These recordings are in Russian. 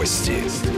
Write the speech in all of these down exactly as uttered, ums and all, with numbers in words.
Новости.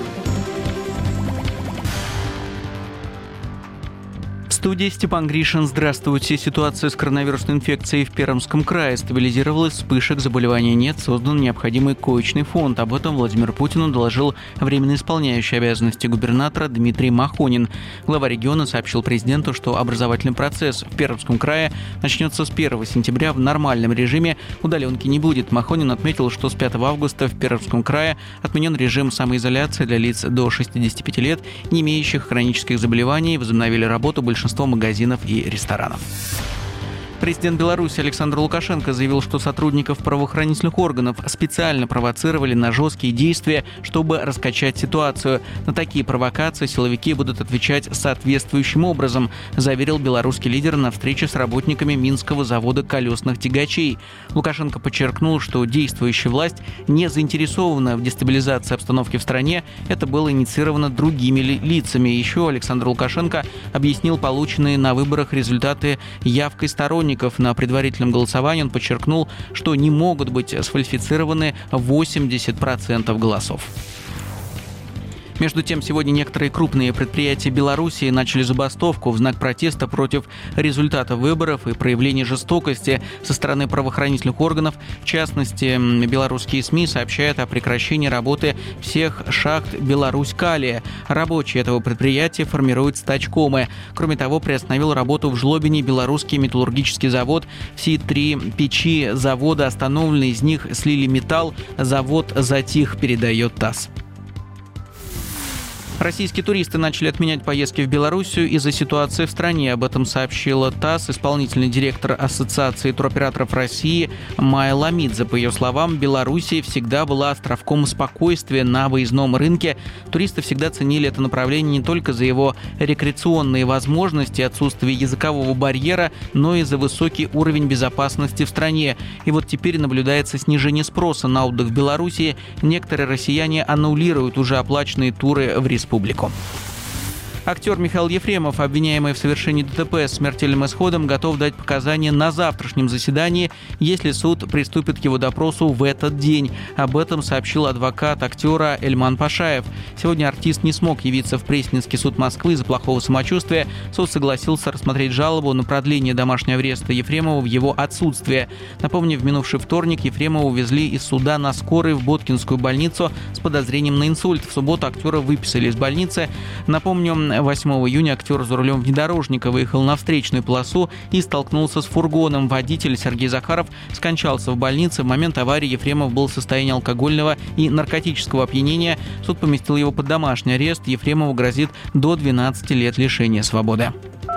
В студии Степан Гришин. Здравствуйте. Ситуация с коронавирусной инфекцией в Пермском крае стабилизировалась, вспышек заболевания нет, создан необходимый коечный фонд. Об этом Владимиру Путину доложил временно исполняющий обязанности губернатора Дмитрий Махонин. Глава региона сообщил президенту, что образовательный процесс в Пермском крае начнется с первого сентября в нормальном режиме, удаленки не будет. Махонин отметил, что с пятого августа в Пермском крае отменен режим самоизоляции для лиц до шестидесяти пяти лет, не имеющих хронических заболеваний, возобновили работу большинства магазинов и ресторанов. Президент Беларуси Александр Лукашенко заявил, что сотрудников правоохранительных органов специально провоцировали на жесткие действия, чтобы раскачать ситуацию. На такие провокации силовики будут отвечать соответствующим образом, заверил белорусский лидер на встрече с работниками Минского завода колесных тягачей. Лукашенко подчеркнул, что действующая власть не заинтересована в дестабилизации обстановки в стране. Это было инициировано другими ли- лицами. Еще Александр Лукашенко объяснил полученные на выборах результаты явкой сторонников. На предварительном голосовании он подчеркнул, что не могут быть сфальсифицированы восемьдесят процентов голосов. Между тем, сегодня некоторые крупные предприятия Беларуси начали забастовку в знак протеста против результатов выборов и проявления жестокости со стороны правоохранительных органов. В частности, белорусские СМИ сообщают о прекращении работы всех шахт «Беларусь-Калия». Рабочие этого предприятия формируют стачкомы. Кроме того, приостановил работу в Жлобине белорусский металлургический завод. Все три печи завода остановлены, из них слили металл. Завод затих, передает ТАСС. Российские туристы начали отменять поездки в Белоруссию из-за ситуации в стране. Об этом сообщила ТАСС. Исполнительный директор Ассоциации туроператоров России Майя Ламидзе. По ее словам, Белоруссия всегда была островком спокойствия на выездном рынке. Туристы всегда ценили это направление не только за его рекреационные возможности, отсутствие языкового барьера, но и за высокий уровень безопасности в стране. И вот теперь наблюдается снижение спроса на отдых в Белоруссии. Некоторые россияне аннулируют уже оплаченные туры в республику. Республику. Актер Михаил Ефремов, обвиняемый в совершении ДТП с смертельным исходом, готов дать показания на завтрашнем заседании, если суд приступит к его допросу в этот день. Об этом сообщил адвокат актера Эльман Пашаев. Сегодня артист не смог явиться в Пресненский суд Москвы из-за плохого самочувствия. Суд согласился рассмотреть жалобу на продление домашнего ареста Ефремова в его отсутствие. Напомню, в минувший вторник Ефремова увезли из суда на скорой в Боткинскую больницу с подозрением на инсульт. В субботу актера выписали из больницы. Напомню, восьмого июня актер за рулем внедорожника выехал на встречную полосу и столкнулся с фургоном. Водитель Сергей Захаров скончался в больнице. В момент аварии Ефремов был в состоянии алкогольного и наркотического опьянения. Суд поместил его под домашний арест. Ефремову грозит до двенадцати лет лишения свободы.